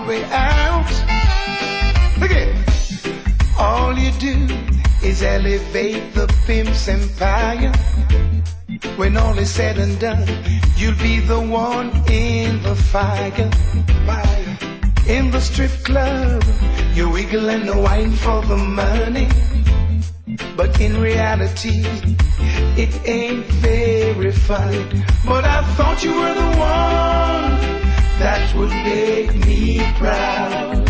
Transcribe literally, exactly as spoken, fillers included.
way out. Look at it. All you do is elevate the pimp's empire. When all is said and done, you'll be the one in the fire. Fire. In the strip club, you wiggle and wine for the money. But in reality, it ain't very fun. But I thought you were the one that would make me proud.